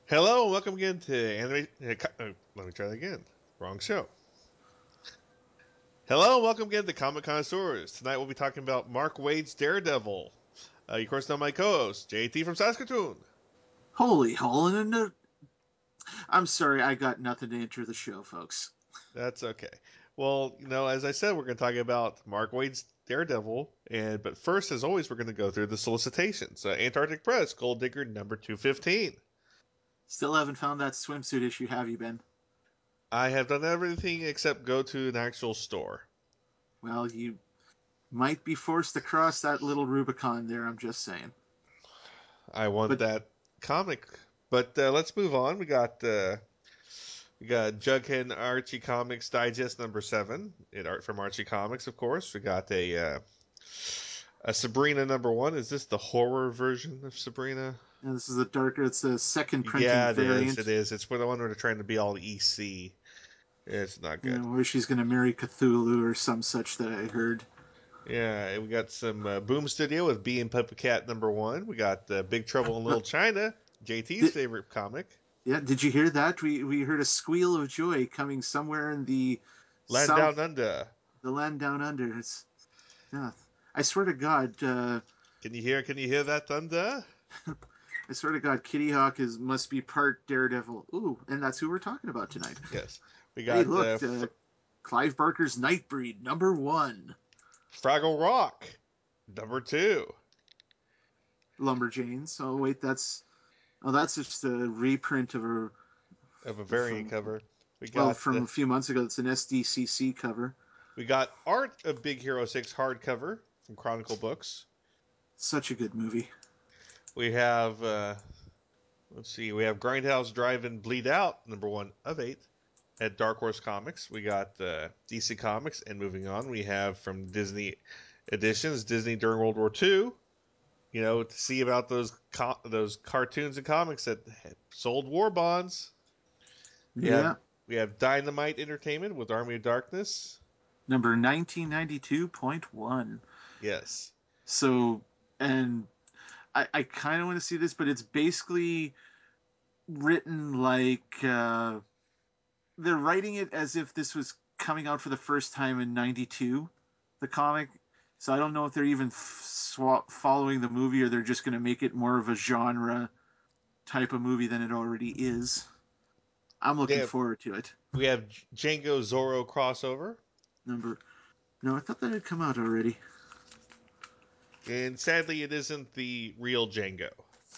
Hello, and welcome again to Anime. Let me try that again. Wrong show. Hello, and welcome again to Comic Connoisseurs. Tonight we'll be talking about Mark Waid's Daredevil. You of course know my co-host JT from Saskatoon. Holy hole in a. I'm sorry, I got nothing to enter the show, folks. That's okay. Well, as I said, we're going to talk about Mark Waid's Daredevil, but first, as always, we're going to go through the solicitations. Antarctic Press, Gold Digger number 215. Still haven't found that swimsuit issue, have you, Ben? I have done everything except go to an actual store. Well, you might be forced to cross that little Rubicon there, I'm just saying. I want But that comic. But let's move on. We got Jughead and Archie Comics Digest number 7 in art from Archie Comics, of course. We got a Sabrina number 1. Is this the horror version of Sabrina? this is a darker, it's a second printing Yeah, it is. It variant, is. It's for the one where they're trying to be all EC. It's not good. where she's going to marry Cthulhu or some such that I heard. Yeah, and we got some Boom Studio with Bee and Puppet Cat number 1. We got Big Trouble in Uh, Little China, JT's did, favorite comic. yeah, did you hear that? We heard a squeal of joy coming somewhere in the Land Down south, Under. the land down under. Yeah, I swear to God, Can you hear that thunder? I swear to God, Kitty Hawk must be part Daredevil. Ooh, and that's who we're talking about tonight. Yes. We Hey, got look, Clive Barker's Nightbreed, #1. Fraggle Rock, number 2. Lumberjanes. Oh wait, that's just a reprint of a Of a variant from cover. We well got from a few months ago. It's an SDCC cover. we got art of Big Hero 6 hardcover from Chronicle Books. Such a good movie. We have let's see, we have Grindhouse Drive and Bleed Out, number 1 of 8 at Dark Horse Comics. We got DC Comics, and moving on, we have from Disney Editions, Disney during World War II. To see about those cartoons and comics that sold war bonds. We have Yeah, we have Dynamite Entertainment with Army of Darkness. number 1992.1. Yes. So, and I kind of want to see this, but it's basically written like they're writing it as if this was coming out for the first time in '92, the comic. So I don't know if they're even following the movie or they're just going to make it more of a genre type of movie than it already is. I'm looking Yeah, forward to it. we have Django Zorro crossover, Number No, I thought that had come out already. and sadly, it isn't the real Django.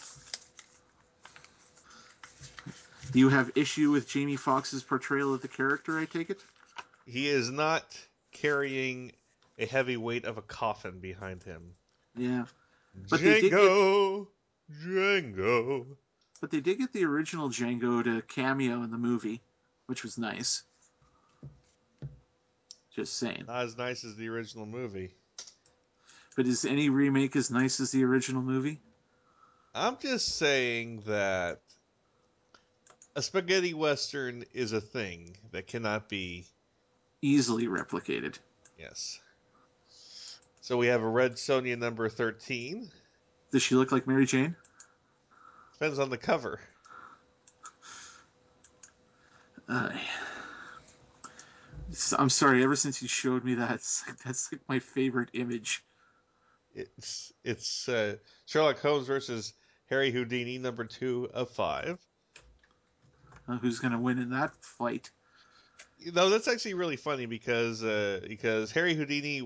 Do you have issue with Jamie Foxx's portrayal of the character? I take it. He is not carrying a heavy weight of a coffin behind him. Yeah, but they did get Django, Django. the original Django to cameo in the movie, which was nice. Just saying. Not as nice as the original movie. But is any remake as nice as the original movie? I'm just saying that a spaghetti western is a thing that cannot be. Easily replicated. Yes. So we have a Red Sonja number 13. Does she look like Mary Jane? Depends on the cover. Uh, I'm sorry. Ever since you showed me that, that's like my favorite image. It's Sherlock Holmes versus Harry Houdini number 2 of 5. Who's going to win in that fight? That's actually really funny because Harry Houdini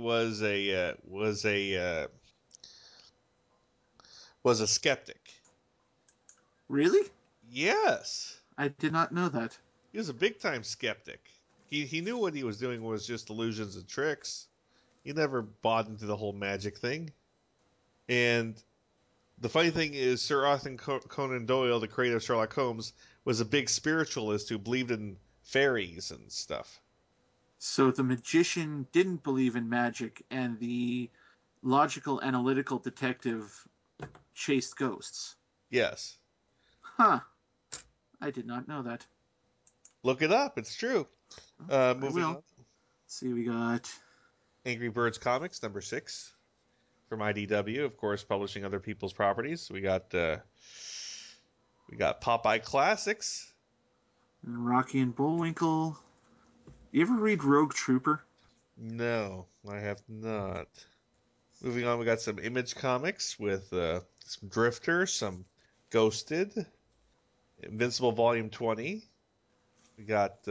was a skeptic. Really? Yes, I did not know that. he was a big time skeptic. He knew what he was doing was just illusions and tricks. He never bought into the whole magic thing. And the funny thing is, Sir Arthur Conan Doyle, the creator of Sherlock Holmes, was a big spiritualist who believed in fairies and stuff. So the magician didn't believe in magic, and the logical, analytical detective chased ghosts. Yes, Huh. I did not know that. look it up. It's true. I Moving will. on. Let's see, we got. Angry Birds Comics number 6 from IDW, of course, publishing other people's properties. We We got Popeye Classics. And Rocky and Bullwinkle. You ever read Rogue Trooper? No, I have not. Moving on, we got some Image Comics with some Drifter, some Ghosted, Invincible Volume 20. We got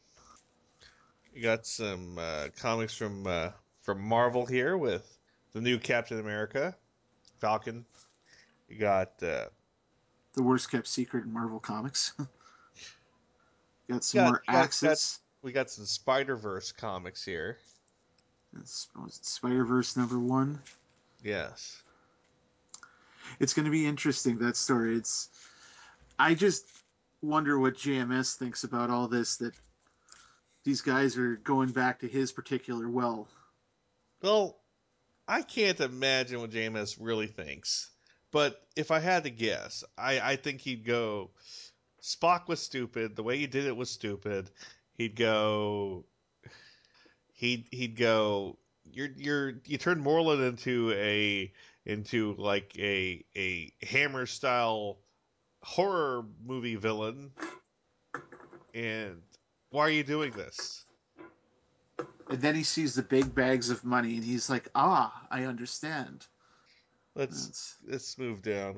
some comics from Marvel here with the new Captain America, Falcon. We got The worst kept secret in Marvel Comics. Got some got more got got Axis. we got some Spider-Verse comics here. Spider-Verse #1. Yes. It's going to be interesting, that story. I just wonder what JMS thinks about all this, that these guys are going back to his particular well. Well, I can't imagine what JMS really thinks. But if I had to guess, I think he'd go Spock was stupid. The way he did it was stupid. He'd go he'd go you turned Moreland into like a Hammer style horror movie villain, and why are you doing this? And then he sees the big bags of money, and he's like, "Ah, I understand." Let's That's, let's move down.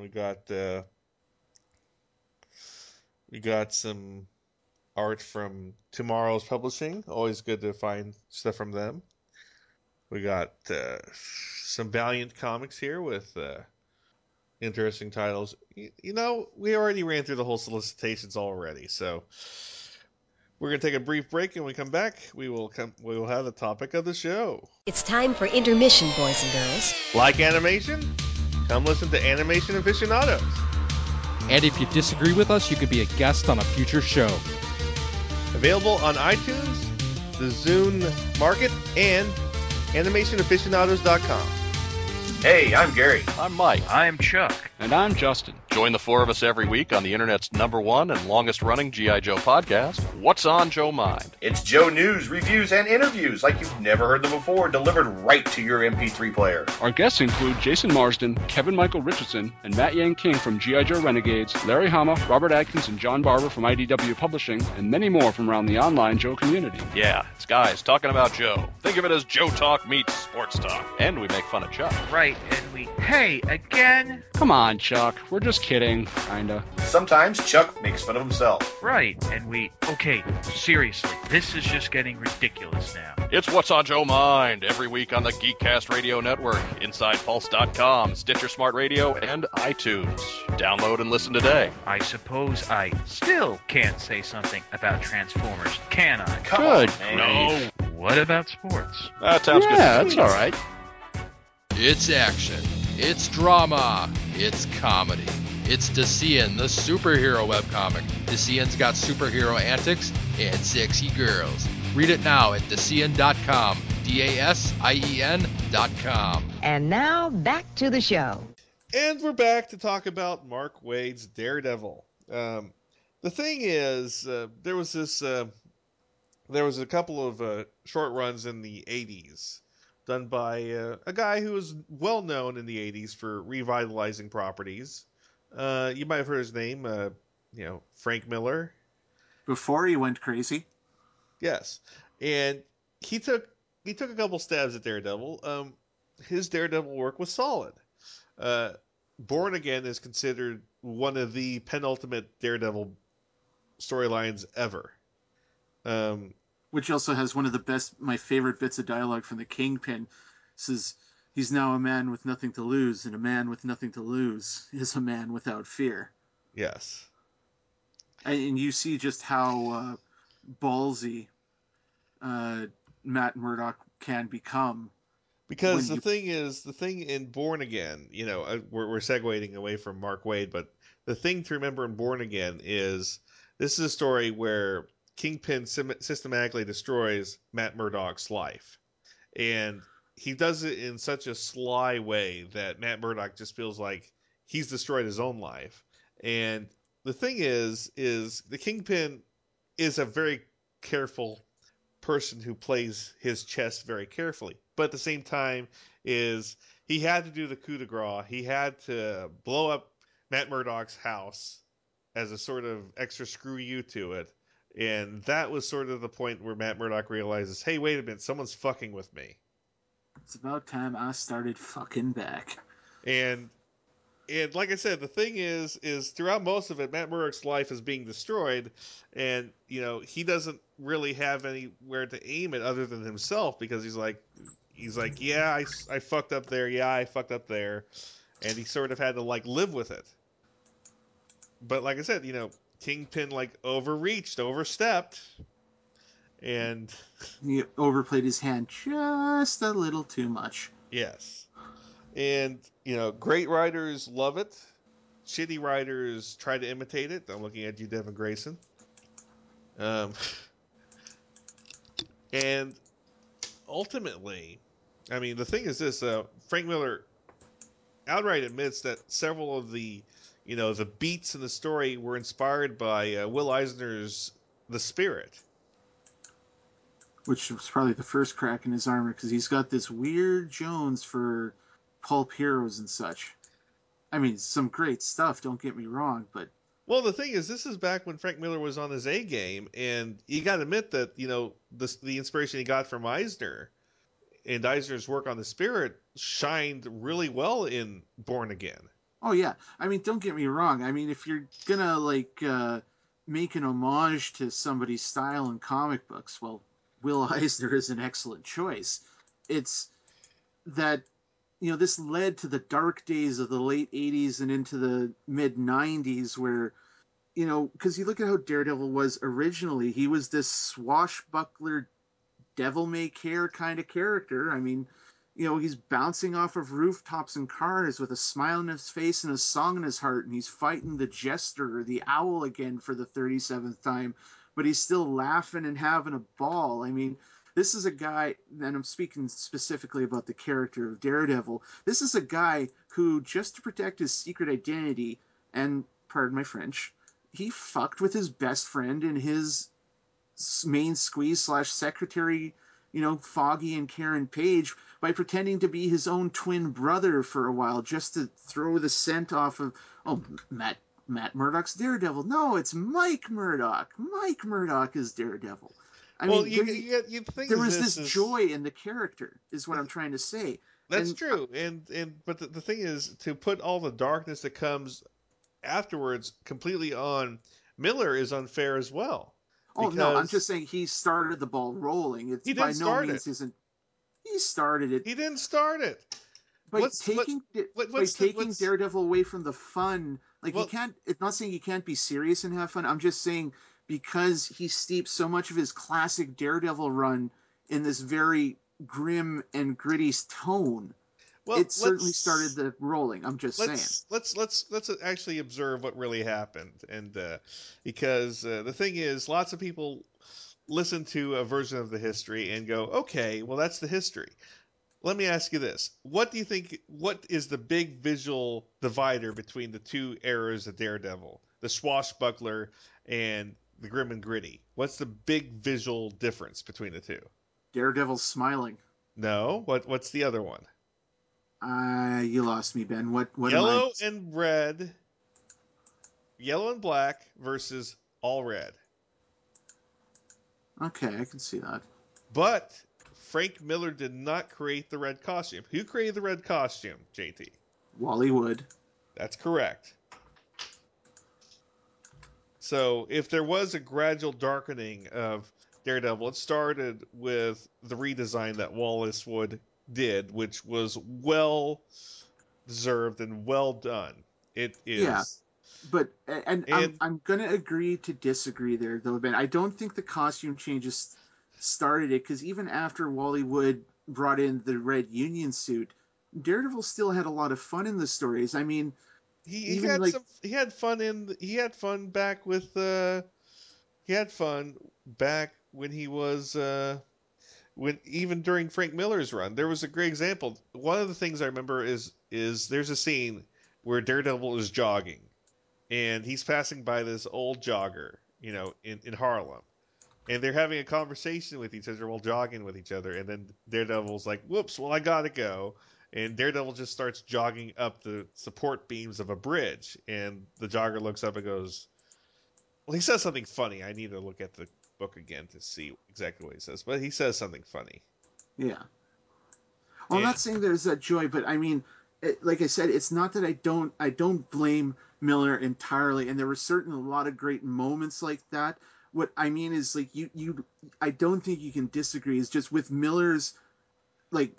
We got some art from Tomorrow's Publishing. Always good to find stuff from them. We got some Valiant comics here with interesting titles. We already ran through the whole solicitations already, so we're gonna take a brief break, and when we come back, we will have the topic of the show. It's time for intermission, boys and girls. Like animation? Come listen to Animation Aficionados. And if you disagree with us, you could be a guest on a future show. Available on iTunes, the Zune Market, and animationaficionados.com. Hey, I'm Gary. I'm Mike. I'm Chuck. And I'm Justin. Join the four of us every week on the internet's #1 and longest running G.I. Joe podcast, What's on Joe Mind? It's Joe news, reviews, and interviews like you've never heard them before, delivered right to your MP3 player. Our guests include Jason Marsden, Kevin Michael Richardson, and Matt Yang King from G.I. Joe Renegades, Larry Hama, Robert Atkins, and John Barber from IDW Publishing, and many more from around the online Joe community. Yeah, it's guys talking about Joe. Think of it as Joe Talk meets sports talk. And we make fun of Chuck. Right, and hey, again? Come on, Chuck. We're just kidding, kinda. Sometimes Chuck makes fun of himself. Right, and okay, seriously, this is just getting ridiculous now. It's What's on Joe Mind every week on the Geekcast Radio Network, InsidePulse.com, Stitcher Smart Radio, and iTunes. Download and listen today. I suppose I still can't say something about Transformers, can I? Come Good. on, man. No. What about sports? That sounds good. Yeah, that's all right. It's action, it's drama, it's comedy. It's Decian, the superhero webcomic. Decian's got superhero antics and sexy girls. Read it now at Decian.com, DASIEN.com. And now, back to the show. And we're back to talk about Mark Waid's Daredevil. The thing is, there was a couple of short runs in the 80s done by a guy who was well known in the 80s for revitalizing properties. You might have heard his name, Frank Miller. Before he went crazy. Yes, and he took a couple stabs at Daredevil. His Daredevil work was solid. Born Again is considered one of the penultimate Daredevil storylines ever. Which also has one of my favorite bits of dialogue from the Kingpin. It says, he's now a man with nothing to lose, and a man with nothing to lose is a man without fear. Yes. And you see just how ballsy Matt Murdock can become. Because the thing in Born Again, we're segueing away from Mark Waid, but the thing to remember in Born Again is this is a story where Kingpin systematically destroys Matt Murdock's life. And he does it in such a sly way that Matt Murdock just feels like he's destroyed his own life. And the thing is the Kingpin is a very careful person who plays his chess very carefully. But at the same time is he had to do the coup de grace. He had to blow up Matt Murdock's house as a sort of extra screw you to it. And that was sort of the point where Matt Murdock realizes, hey, wait a minute, someone's fucking with me. It's about time I started fucking back. And like I said, the thing is throughout most of it, Matt Murdock's life is being destroyed, and he doesn't really have anywhere to aim it other than himself, because he's like, yeah, I fucked up there, yeah, I fucked up there, and he sort of had to like live with it. But like I said, Kingpin like overstepped, and He overplayed his hand just a little too much. yes, and great writers love it. Shitty writers try to imitate it. I'm looking at you, Devin Grayson. And ultimately, I mean, the thing is this: Frank Miller outright admits that several of the beats in the story were inspired by Will Eisner's The Spirit, which was probably the first crack in his armor, because he's got this weird Jones for pulp heroes and such. I mean, some great stuff, don't get me wrong, but... Well, the thing is, this is back when Frank Miller was on his A game, and you got to admit that, the inspiration he got from Eisner and Eisner's work on The Spirit shined really well in Born Again. Oh, yeah. I mean, don't get me wrong. I mean, if you're gonna, make an homage to somebody's style in comic books, well, Will Eisner is an excellent choice. It's that, this led to the dark days of the late 80s and into the mid 90s where, because you look at how Daredevil was originally, he was this swashbuckler, devil-may-care kind of character. I mean, he's bouncing off of rooftops and cars with a smile on his face and a song in his heart, and he's fighting the Jester or the Owl again for the 37th time, but he's still laughing and having a ball. I mean, this is a guy, and I'm speaking specifically about the character of Daredevil, this is a guy who, just to protect his secret identity, and pardon my French, he fucked with his best friend and his main squeeze / secretary, Foggy and Karen Page, by pretending to be his own twin brother for a while, just to throw the scent off of, Matt Murdock's Daredevil. No, it's Mike Murdock. Mike Murdock is Daredevil. I well, mean, there was this joy in the character, is what I'm trying to say. That's true, but the thing is, to put all the darkness that comes afterwards completely on Miller is unfair as well. Oh no, I'm just saying he started the ball rolling. It's by no means isn't. He started it. He didn't start it. By taking Daredevil away from the fun, you can't. It's not saying you can't be serious and have fun. I'm just saying, because he steeped so much of his classic Daredevil run in this very grim and gritty tone, it certainly started the rolling. I'm just saying. Let's actually observe what really happened, and because the thing is, lots of people listen to a version of the history and go, okay, well, that's the history. Let me ask you this. What do you think, what is the big visual divider between the two eras of Daredevil? The swashbuckler and the grim and gritty. What's the big visual difference between the two? Daredevil's smiling. No. What's the other one? You lost me, Ben. What Yellow and red. Yellow and black versus all red. Okay, I can see that. But Frank Miller did not create the red costume. Who created the red costume, JT? Wally Wood. That's correct. So if there was a gradual darkening of Daredevil, it started with the redesign that Wallace Wood did, which was well deserved and well done. It is. Yeah. But I'm gonna agree to disagree there though, Ben. I don't think the costume changes started it, because even after Wally Wood brought in the Red Union suit, Daredevil still had a lot of fun in the stories. I mean, he had fun back with he had fun back when he was when even during Frank Miller's run. There was a great example. One of the things I remember is there's a scene where Daredevil is jogging, and he's passing by this old jogger, in Harlem. And they're having a conversation with each other while jogging with each other. And then Daredevil's like, whoops, well, I gotta go. And Daredevil just starts jogging up the support beams of a bridge. And the jogger looks up and goes, Well, he says something funny. I need to look at the book again to see exactly what he says, but he says something funny. Yeah. Well, I'm not saying there's that joy, but I mean, like I said, it's not that I don't blame Miller entirely, and there were a lot of great moments like that. What I mean is, like, I don't think you can disagree. Is just with Miller's like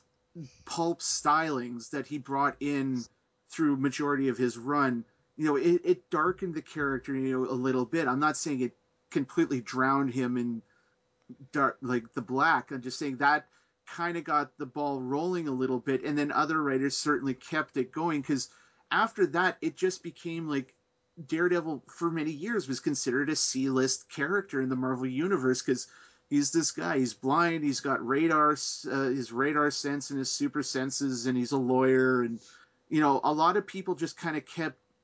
pulp stylings that he brought in through majority of his run. You know, it darkened the character, you know, a little bit. I'm not saying it completely drowned him in dark, like the black. I'm just saying that kind of got the ball rolling a little bit, and then other writers certainly kept it going, because after that it just became like Daredevil for many years was considered a C-list character in the Marvel universe, because he's this guy, he's blind, he's got his radar sense and his super senses, and he's a lawyer, and you know, a lot of people just kind of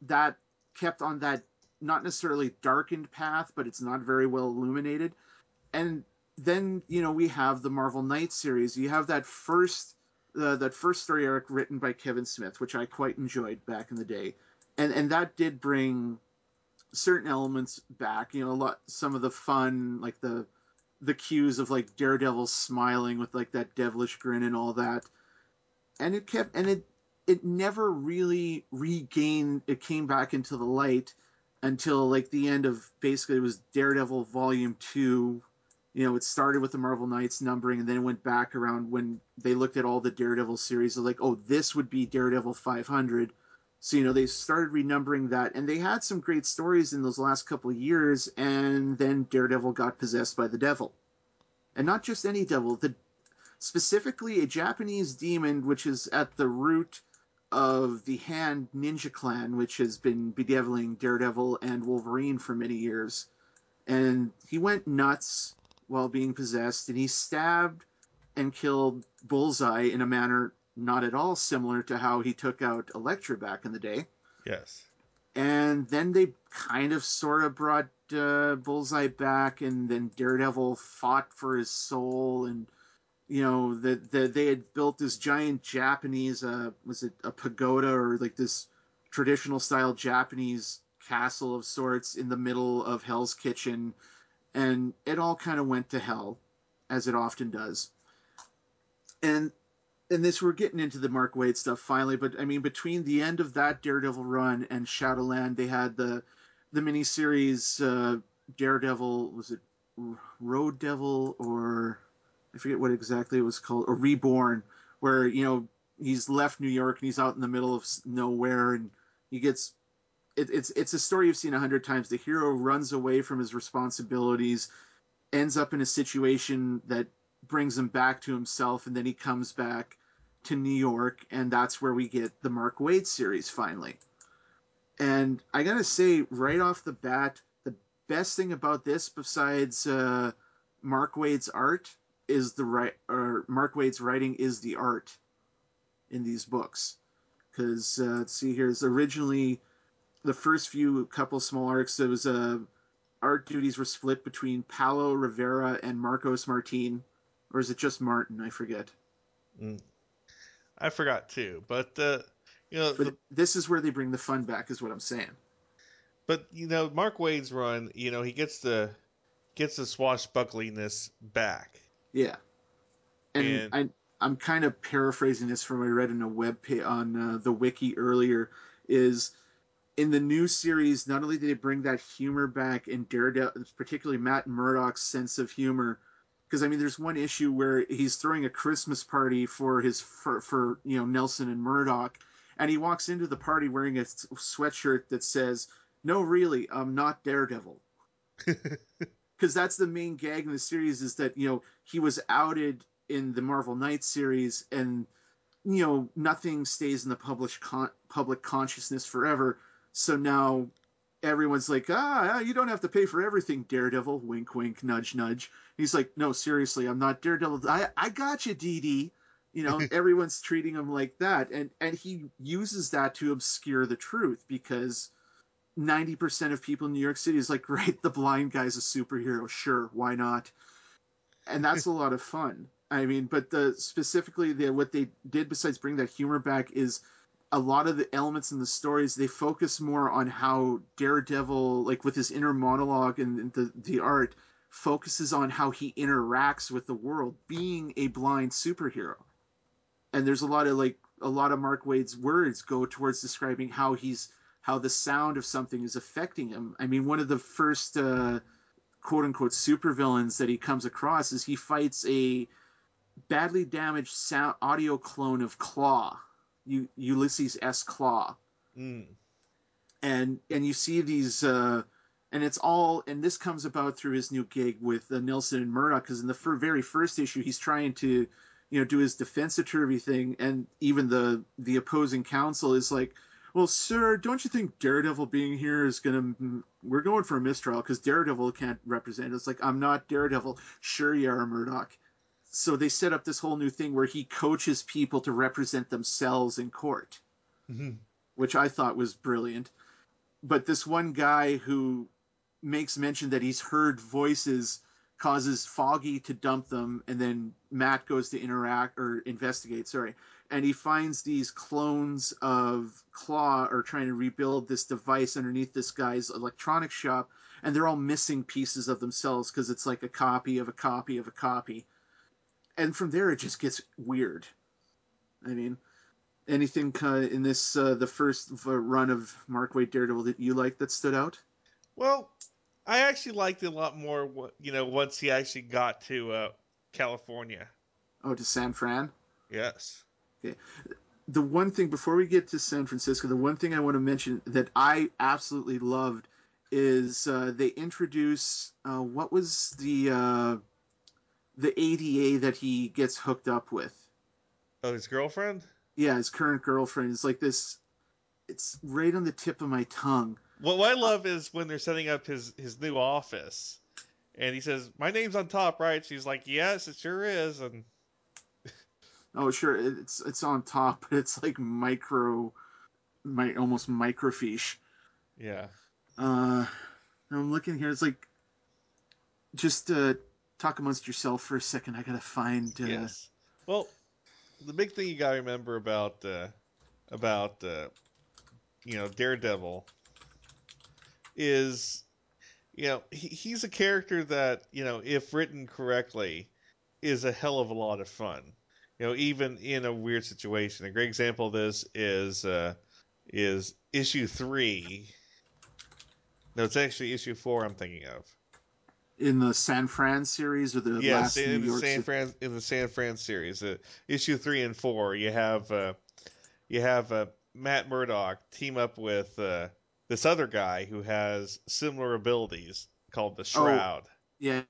kept on that not necessarily darkened path, but it's not very well illuminated. And then, you know, we have the Marvel Knights series. You have that first story arc written by Kevin Smith, which I quite enjoyed back in the day, and that did bring certain elements back. You know, some of the fun, like the cues of like Daredevil smiling with like that devilish grin and all that, and it never really regained. It came back into the light until like the end of, basically, it was Daredevil Volume 2. You know, it started with the Marvel Knights numbering, and then it went back around when they looked at all the Daredevil series. They're like, oh, this would be Daredevil 500. So, you know, they started renumbering that, and they had some great stories in those last couple of years, and then Daredevil got possessed by the devil. And not just any devil, specifically a Japanese demon, which is at the root of the Hand Ninja Clan, which has been bedeviling Daredevil and Wolverine for many years. And he went nuts while being possessed, and he stabbed and killed Bullseye in a manner not at all similar to how he took out Elektra back in the day. Yes. And then they kind of sort of brought Bullseye back, and then Daredevil fought for his soul, and you know, they had built this giant Japanese, was it a pagoda, or like this traditional style Japanese castle of sorts in the middle of Hell's Kitchen, and it all kind of went to hell, as it often does. And this, we're getting into the Mark Waid stuff finally, but I mean, between the end of that Daredevil run and Shadowland, they had the miniseries Daredevil, was it Road Devil, or I forget what exactly it was called, or Reborn, where, you know, he's left New York and he's out in the middle of nowhere, and he gets it's a story you've seen 100 times. The hero runs away from his responsibilities, ends up in a situation that brings him back to himself, and then he comes back to New York, and that's where we get the Mark Waid series finally. And I gotta say, right off the bat, the best thing about this, besides Mark Waid's art, is Mark Waid's writing is the art in these books. Because let's see, here's originally the first couple small arcs. There was art duties were split between Paulo Rivera and Marcos Martin, or is it just Martin? I forget. I forgot too, but you know, this is where they bring the fun back, is what I'm saying. But you know, Mark Waid's run, you know, he gets the swashbuckliness back. Yeah, and I'm kind of paraphrasing this from what I read in a web page on the wiki earlier. Is in the new series, not only did they bring that humor back in Daredevil, particularly Matt Murdock's sense of humor, because I mean, there's one issue where he's throwing a Christmas party for you know, Nelson and Murdock, and he walks into the party wearing a sweatshirt that says, "No, really, I'm not Daredevil." Because that's the main gag in the series, is that, you know, he was outed in the Marvel Knights series, and you know, nothing stays in the public consciousness forever. So now everyone's like, you don't have to pay for everything, Daredevil. Wink, wink, nudge, nudge. He's like, no, seriously, I'm not Daredevil. I got you, DD. You know, everyone's treating him like that. And he uses that to obscure the truth, because 90% of people in New York City is like, right, the blind guy's a superhero. Sure, why not? And that's a lot of fun. I mean, but specifically what they did besides bring that humor back is a lot of the elements in the stories, they focus more on how Daredevil, like with his inner monologue and the art, focuses on how he interacts with the world, being a blind superhero. And there's a lot of Mark Waid's words go towards describing how the sound of something is affecting him. I mean, one of the first quote unquote supervillains that he comes across is he fights a badly damaged sound audio clone of Claw, Ulysses S. Claw. Mm. And you see these and it's all, and this comes about through his new gig with Nelson and Murdoch, because in the very first issue he's trying to do his defense attorney thing, and even the opposing counsel is like, well, sir, don't you think Daredevil being here is we're going for a mistrial because Daredevil can't represent us. Like, I'm not Daredevil. Sure you are, Murdoch. So they set up this whole new thing where he coaches people to represent themselves in court, Mm-hmm. which I thought was brilliant. But this one guy who makes mention that he's heard voices causes Foggy to dump them, and then Matt goes to investigate, and he finds these clones of Claw are trying to rebuild this device underneath this guy's electronics shop, and they're all missing pieces of themselves because it's like a copy of a copy of a copy. And from there, it just gets weird. I mean, anything in this, the first run of Mark Waid Daredevil that you liked that stood out? Well, I actually liked it a lot more, once he actually got to California. Oh, to San Fran? Yes. Okay. The one thing, before we get to San Francisco, the one thing I want to mention that I absolutely loved is they introduce, what was the ADA that he gets hooked up with? Oh, his girlfriend? Yeah, his current girlfriend. It's like this, it's right on the tip of my tongue. What I love is when they're setting up his new office, and he says, "My name's on top, right?" She's like, "Yes, it sure is." And oh, sure, it's on top, but it's like almost microfiche. Yeah. I'm looking here. It's like, just talk amongst yourself for a second. I gotta find. Yes. Well, the big thing you gotta remember about Daredevil is, he's a character that, if written correctly, is a hell of a lot of fun. Even in a weird situation. A great example of this is issue 3. No, it's actually issue 4 I'm thinking of. In the San Fran series, or the Yes, last New York in the San Fran series, issue 3 and 4, you have Matt Murdock team up with this other guy who has similar abilities called the Shroud. Oh, yeah,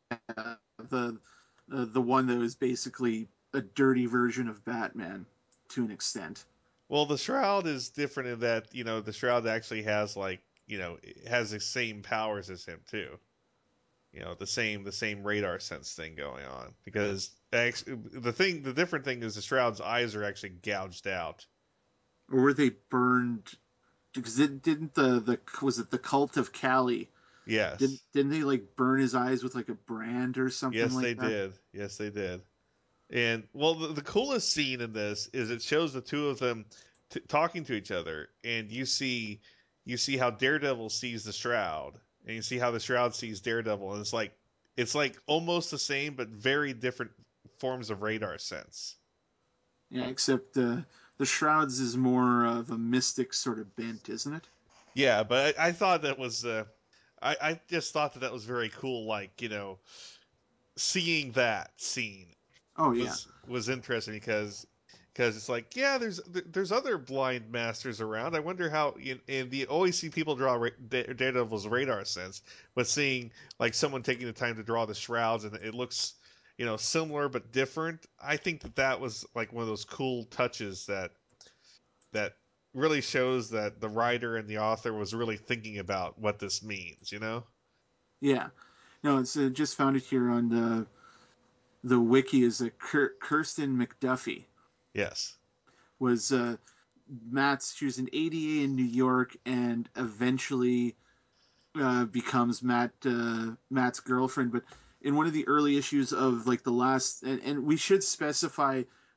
the one that was basically a dirty version of Batman to an extent. Well, the Shroud is different in that, the Shroud actually has has the same powers as him too. The same radar sense thing going on, because the different thing is the Shroud's eyes are actually gouged out. Or were they burned? Because it didn't was it the Cult of Cali? Yes. Didn't they like burn his eyes with like a brand or something Yes, like they that? did. Yes, they did. And well, the coolest scene in this is it shows the two of them talking to each other, and you see how Daredevil sees the Shroud, and you see how the Shroud sees Daredevil, and it's like almost the same but very different forms of radar sense. Yeah, except the Shroud's is more of a mystic sort of bent, isn't it? Yeah, but I thought that was I just thought that was very cool. Like, seeing that scene Oh yeah. was interesting because it's like, yeah, there's other blind masters around. I wonder how, and you always see people draw Daredevil's radar sense, but seeing like someone taking the time to draw the Shrouds and it looks, similar but different. I think that was like one of those cool touches that really shows that the writer and the author was really thinking about what this means. Yeah. No, it's just found it here on the wiki. Is a Kirsten McDuffie Yes. was she was an ADA in New York, and eventually becomes Matt's girlfriend. But in one of the early issues of like the last, and we should specify,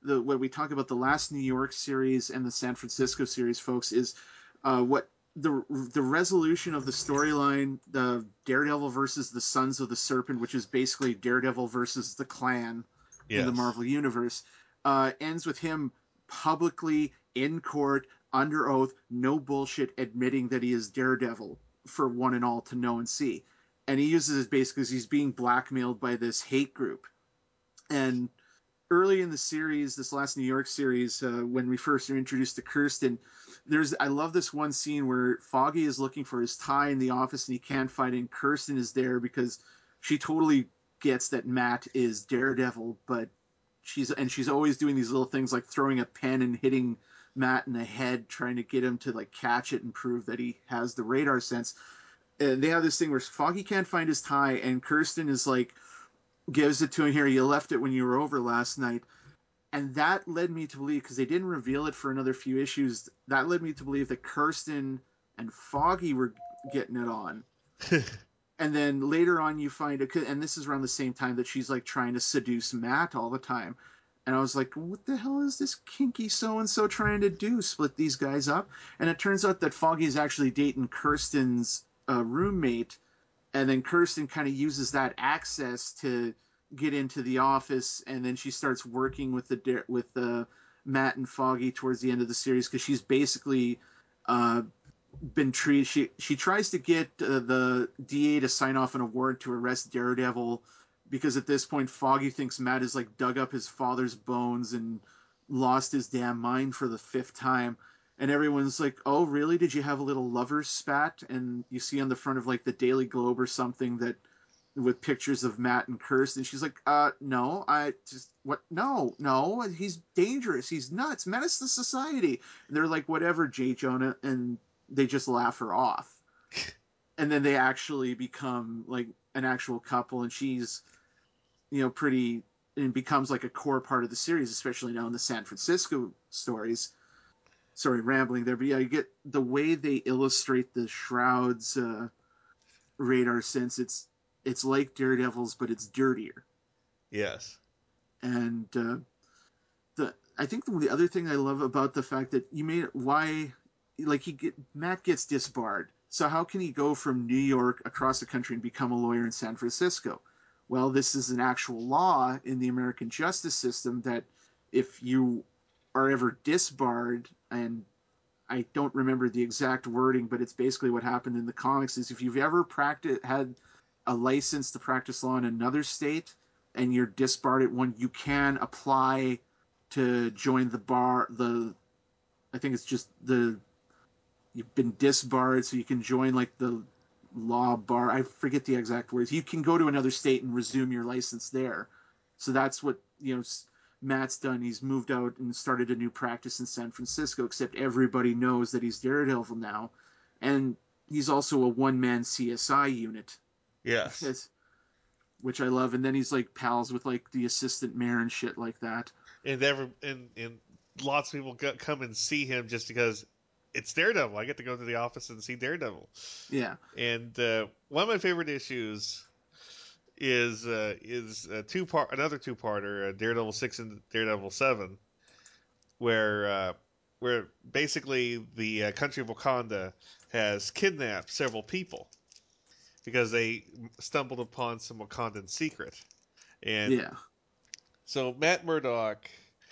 when we talk about the last New York series and the San Francisco series, folks, is what the resolution of the storyline, the Daredevil versus the Sons of the Serpent, which is basically Daredevil versus the Klan in the Marvel Universe, ends with him publicly in court, under oath, no bullshit, admitting that he is Daredevil for one and all to know and see. And he uses it basically because he's being blackmailed by this hate group. And early in the series, this last New York series, when we first are introduced to Kirsten, I love this one scene where Foggy is looking for his tie in the office and he can't find it, and Kirsten is there because she totally gets that Matt is Daredevil, but she's always doing these little things like throwing a pen and hitting Matt in the head, trying to get him to like catch it and prove that he has the radar sense. And they have this thing where Foggy can't find his tie, and Kirsten is like, gives it to him, here, you left it when you were over last night. And that led me to believe, because they didn't reveal it for another few issues, that led me to believe that Kirsten and Foggy were getting it on. And then later on you find it, and this is around the same time that she's like trying to seduce Matt all the time. And I was like, what the hell is this kinky so-and-so trying to do? Split these guys up? And it turns out that Foggy is actually dating Kirsten's roommate, and then Kirsten kind of uses that access to get into the office, and then she starts working with Matt and Foggy towards the end of the series, because she's basically been treated. She tries to get the DA to sign off on a warrant to arrest Daredevil, because at this point Foggy thinks Matt has like dug up his father's bones and lost his damn mind for the 5th time. And everyone's like, oh, really? Did you have a little lover's spat? And you see on the front of like the Daily Globe or something that with pictures of Matt and Kirsten. She's like, no, no, he's dangerous. He's nuts. Menace to society. And they're like, whatever, J. Jonah. And they just laugh her off. And then they actually become like an actual couple, and she's, pretty, and becomes like a core part of the series, especially now in the San Francisco stories. Sorry, rambling there, but yeah, you get the way they illustrate the Shroud's radar sense. It's like Daredevil's, but it's dirtier. Yes. And I think the other thing I love about the fact that Matt gets disbarred. So how can he go from New York across the country and become a lawyer in San Francisco? Well, this is an actual law in the American justice system that if you are ever disbarred, and I don't remember the exact wording, but it's basically what happened in the comics, is if you've ever had a license to practice law in another state and you're disbarred at one, you can apply to join the bar. I think it's just you've been disbarred, so you can join like the law bar. I forget the exact words. You can go to another state and resume your license there. So that's what, Matt's done. He's moved out and started a new practice in San Francisco, except everybody knows that he's Daredevil now. And he's also a one-man CSI unit. Yes. Which I love. And then he's like pals with like the assistant mayor and shit like that. And lots of people come and see him just because it's Daredevil. I get to go to the office and see Daredevil. Yeah. And one of my favorite issues is another two-parter, Daredevil 6 and Daredevil 7, where basically the country of Wakanda has kidnapped several people because they stumbled upon some Wakandan secret. And so Matt Murdock,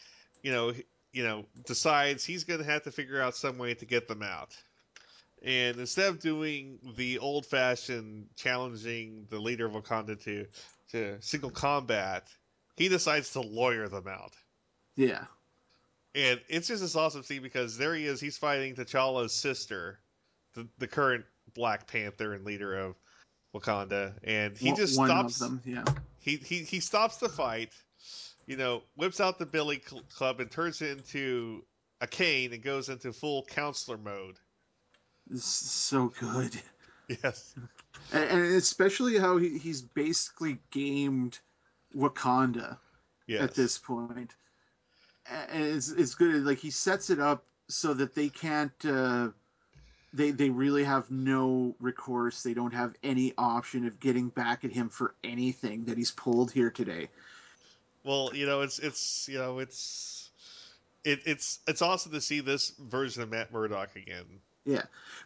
decides he's going to have to figure out some way to get them out. And instead of doing the old-fashioned challenging the leader of Wakanda to single combat, he decides to lawyer them out. Yeah. And it's just this awesome scene because there he is. He's fighting T'Challa's sister, the current Black Panther and leader of Wakanda, and he just stops. One of them, yeah. He stops the fight, whips out the billy club and turns it into a cane and goes into full counselor mode. It's so good. Yes. And especially how he's basically gamed Wakanda at this point. And it's good. Like, he sets it up so that they can't... They really have no recourse. They don't have any option of getting back at him for anything that he's pulled here today. Well, it's it's awesome to see this version of Matt Murdock again. Yeah,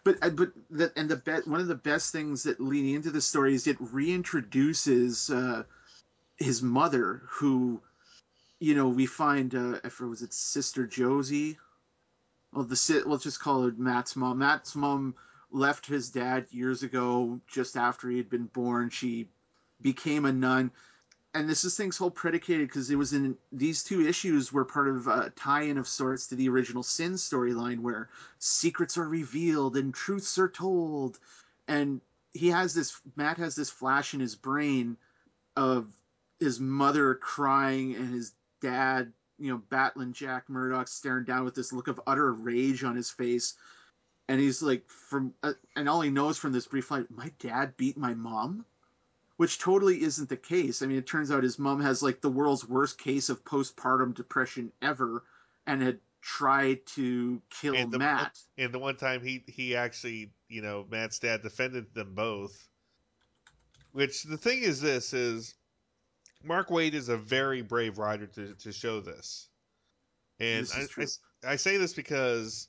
one of the best things that leading into the story is it reintroduces his mother, who we find was it Sister Josie? Well, let's just call her Matt's mom. Matt's mom left his dad years ago, just after he had been born. She became a nun, and this is things whole predicated because it was in these two issues were part of a tie-in of sorts to the original Sin storyline, where secrets are revealed and truths are told, and Matt has this flash in his brain of his mother crying and his dad, battling Jack Murdock, staring down with this look of utter rage on his face. And he's like, and all he knows from this brief line, my dad beat my mom? Which totally isn't the case. I mean, it turns out his mom has like the world's worst case of postpartum depression ever and had tried to kill Matt. And the one time he actually, Matt's dad defended them both. Which the thing is, this is Mark Waid is a very brave writer to show this. And I say this because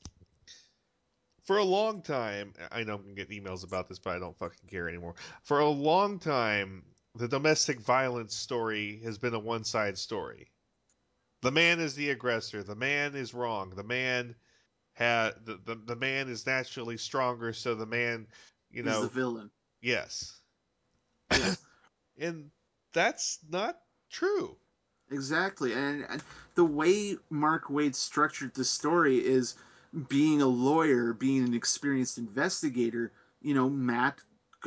for a long time, I know I'm going to get emails about this, but I don't fucking care anymore. For a long time, the domestic violence story has been a one-side story. The man is the aggressor. The man is wrong. The man the man is naturally stronger, so the man, is the villain. Yes. Yeah. And that's not true. Exactly. And the way Mark Waid structured the story is, being a lawyer, being an experienced investigator, Matt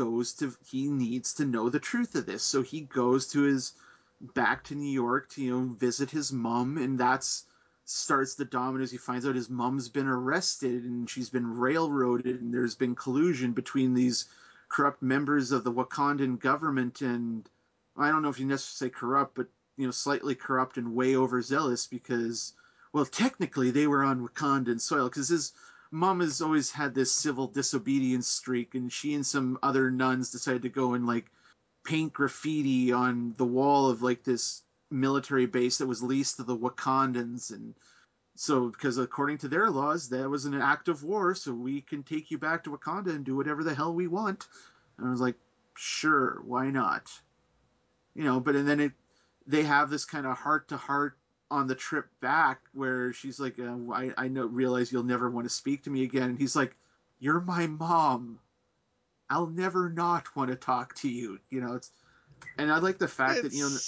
he needs to know the truth of this. So he goes back to New York to, visit his mom, and starts the dominoes. He finds out his mom's been arrested and she's been railroaded, and there's been collusion between these corrupt members of the Wakandan government, and I don't know if you necessarily say corrupt, but slightly corrupt and way overzealous, because, well, technically they were on Wakandan soil, because his mom has always had this civil disobedience streak, and she and some other nuns decided to go and like paint graffiti on the wall of like this military base that was leased to the Wakandans, and so because according to their laws that was an act of war, so we can take you back to Wakanda and do whatever the hell we want. And I was like, sure, why not? But and then they have this kind of heart to heart on the trip back, where she's like, I realize you'll never want to speak to me again. And he's like, you're my mom. I'll never not want to talk to you. And I like the fact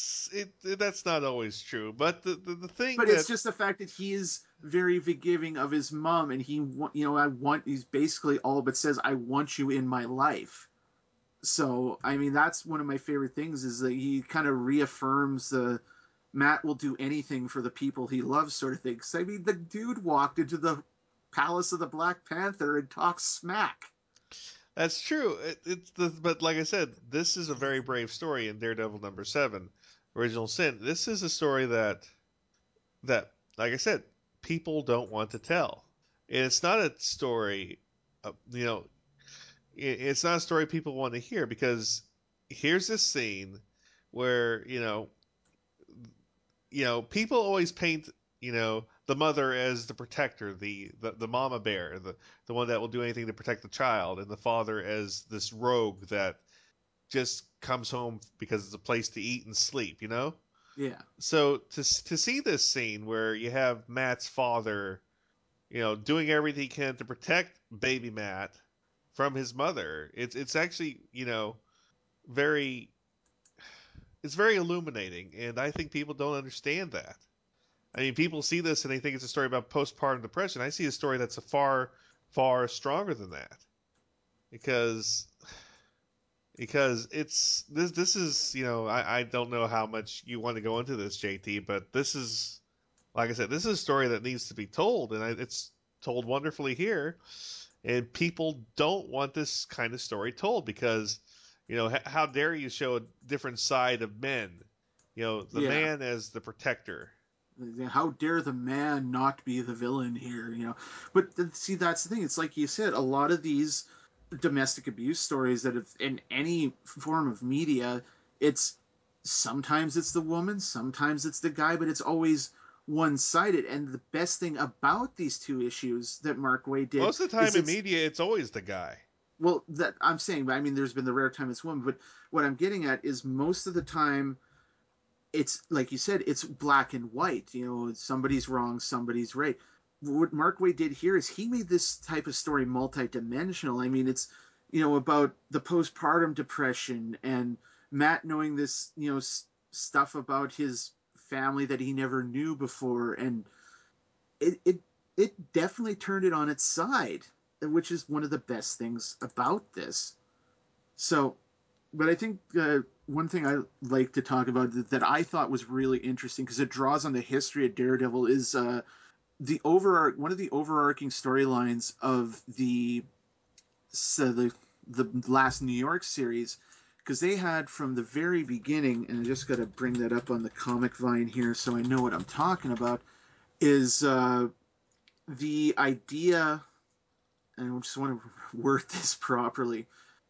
that's not always true. But the thing, but it's just the fact that he is very forgiving of his mom, and he's basically all but says, I want you in my life. So, I mean, that's one of my favorite things, is that he kind of reaffirms the Matt will do anything for the people he loves sort of thing. 'Cause, I mean, the dude walked into the palace of the Black Panther and talked smack. That's true. But like I said, this is a very brave story in Daredevil #7, Original Sin. This is a story that like I said, people don't want to tell. And it's not a story, it's not a story people want to hear, because here's this scene where people always paint the mother as the protector, the mama bear, the one that will do anything to protect the child, and the father as this rogue that just comes home because it's a place to eat and sleep. Yeah. So to see this scene where you have Matt's father, doing everything he can to protect baby Matt from his mother, it's actually very it's very illuminating, and I think people don't understand that. I mean, people see this and they think it's a story about postpartum depression. I see a story that's far, far stronger than that, because it's this is I don't know how much you want to go into this, JT, but this is, like I said, this is a story that needs to be told, and it's told wonderfully here, and people don't want this kind of story told, because how dare you show a different side of men, the man as the protector. How dare the man not be the villain here, But see, that's the thing. It's like you said, a lot of these domestic abuse stories that have in any form of media, sometimes it's the woman, sometimes it's the guy, but it's always one-sided. And the best thing about these two issues that Mark Waid did Most of the time in media, it's always the guy. Well, that I'm saying, I mean, there's been the rare time it's woman, but what I'm getting at is most of the time, it's like you said, it's black and white. You know, somebody's wrong, somebody's right. What Mark Waid did here is he made this type of story multidimensional. I mean, it's, you know, about the postpartum depression and Matt knowing this, you know, stuff about his family that he never knew before, and it definitely turned it on its side, which is one of the best things about this. So, but I think one thing I like to talk about that I thought was really interesting because it draws on the history of Daredevil is one of the overarching storylines of the last New York series, because they had from the very beginning, and I just got to bring that up on the Comic Vine here so I know what I'm talking about, is the idea, and I just want to word this properly,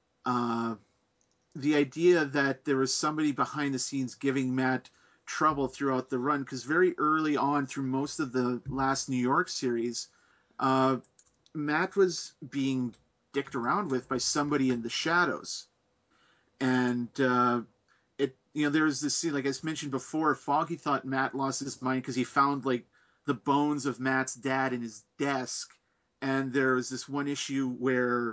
the idea that there was somebody behind the scenes giving Matt trouble throughout the run, because very early on through most of the last New York series, Matt was being dicked around with by somebody in the shadows. And there was this scene, like I mentioned before, Foggy thought Matt lost his mind because he found like the bones of Matt's dad in his desk. And there was this one issue where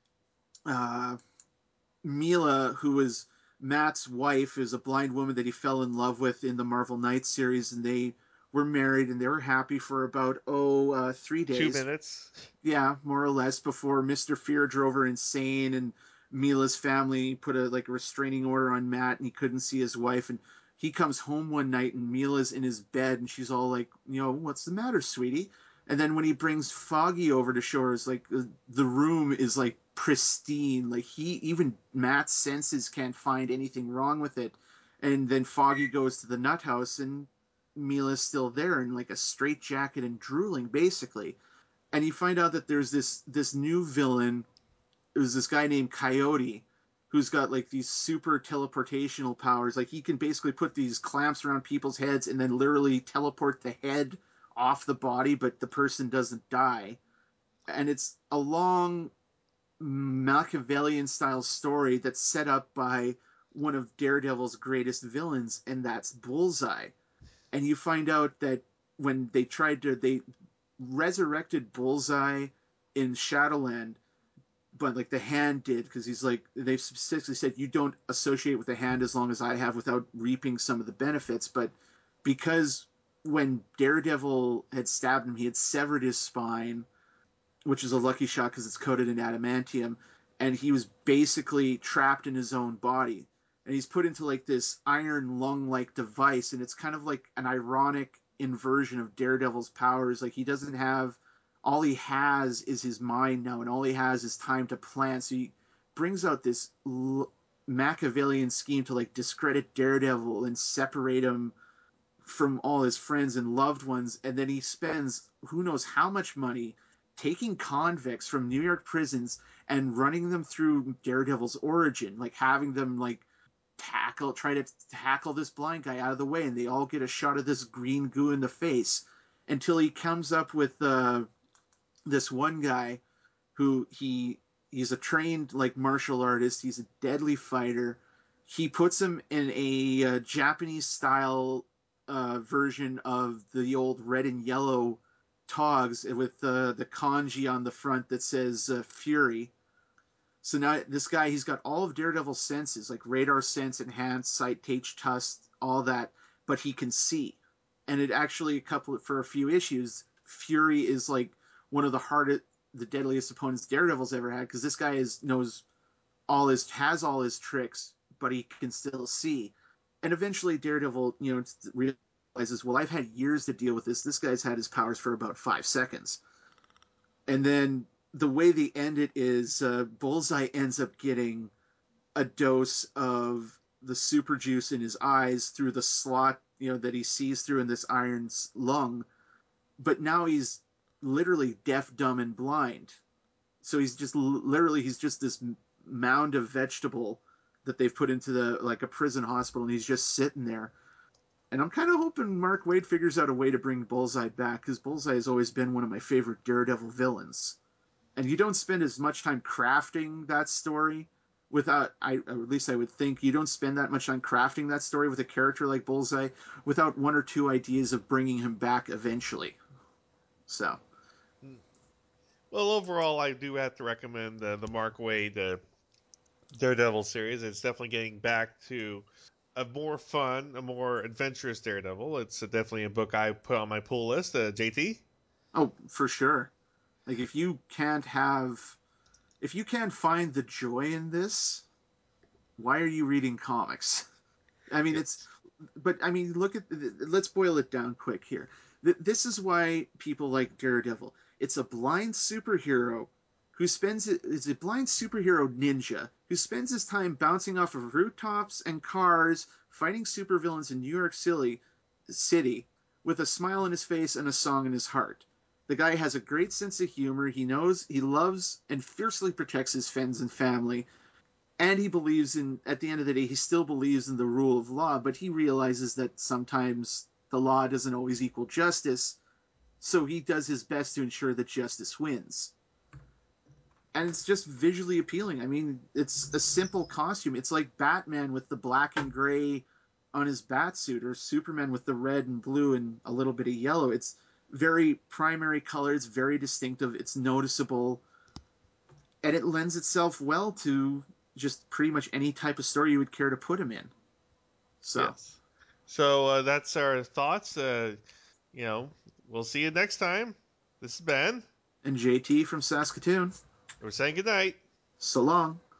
Mila, who was Matt's wife, is a blind woman that he fell in love with in the Marvel Knights series, and they were married and they were happy for about 3 days. 2 minutes. Yeah, more or less, before Mr. Fear drove her insane and Mila's family put a restraining order on Matt and he couldn't see his wife. And he comes home one night and Mila's in his bed and she's all like, what's the matter, sweetie? And then when he brings Foggy over to show her, it's like the room is like pristine. Like even Matt's senses can't find anything wrong with it. And then Foggy goes to the nut house and Mila's still there in like a straitjacket and drooling, basically. And you find out that there's this new villain. It was this guy named Coyote, who's got like these super teleportational powers. Like he can basically put these clamps around people's heads and then literally teleport the head off the body, but the person doesn't die. And it's a long Machiavellian style story that's set up by one of Daredevil's greatest villains, and that's Bullseye. And you find out that when they resurrected Bullseye in Shadowland, but like the Hand did, because he's like, they've specifically said you don't associate with the Hand as long as I have without reaping some of the benefits. But because when Daredevil had stabbed him, he had severed his spine, which is a lucky shot because it's coated in adamantium, and he was basically trapped in his own body. And he's put into like this iron lung-like device, and it's kind of like an ironic inversion of Daredevil's powers. Like he doesn't have, all he has is his mind now, and all he has is time to plan. So he brings out this Machiavellian scheme to like discredit Daredevil and separate him from all his friends and loved ones, and then he spends who knows how much money taking convicts from New York prisons and running them through Daredevil's origin, like having them like try to tackle this blind guy out of the way, and they all get a shot of this green goo in the face until he comes up with this one guy who he's a trained like martial artist, he's a deadly fighter. He puts him in a Japanese style version of the old red and yellow togs with the kanji on the front that says Fury. So now this guy, he's got all of Daredevil's senses, like radar sense, enhanced, sight, taste, tusk, all that, but he can see. And it actually, for a few issues, Fury is like one of the deadliest opponents Daredevil's ever had, because this guy has all his tricks, but he can still see. And eventually Daredevil, realizes, well, I've had years to deal with this. This guy's had his powers for about 5 seconds. And then the way they end it is Bullseye ends up getting a dose of the super juice in his eyes through the slot, that he sees through in this iron lung. But now he's literally deaf, dumb, and blind. So he's just he's just this mound of vegetable that they've put into a prison hospital, and he's just sitting there. And I'm kind of hoping Mark Waid figures out a way to bring Bullseye back, because Bullseye has always been one of my favorite Daredevil villains. And you don't spend as much time crafting that story without, or at least I would think, you don't spend that much time crafting that story with a character like Bullseye without one or two ideas of bringing him back eventually. So. Well, overall, I do have to recommend the Mark Waid Daredevil series. It's definitely getting back to a more fun, a more adventurous Daredevil. It's definitely a book I put on my pull list. JT? Oh, for sure. Like, if you can't find the joy in this, why are you reading comics? I mean, Yes. let's boil it down quick here. This is why people like Daredevil. It's a blind superhero is a blind superhero ninja who spends his time bouncing off of rooftops and cars, fighting supervillains in New York City, with a smile on his face and a song in his heart. The guy has a great sense of humor. He loves, and fiercely protects his friends and family. And he believes at the end of the day, he still believes in the rule of law, but he realizes that sometimes the law doesn't always equal justice. So he does his best to ensure that justice wins. And it's just visually appealing. I mean, it's a simple costume. It's like Batman with the black and gray on his bat suit, or Superman with the red and blue and a little bit of yellow. It's very primary color. It's very distinctive. It's noticeable. And it lends itself well to just pretty much any type of story you would care to put him in. So. Yes. So that's our thoughts. We'll see you next time. This is Ben. And JT from Saskatoon. We're saying goodnight. So long.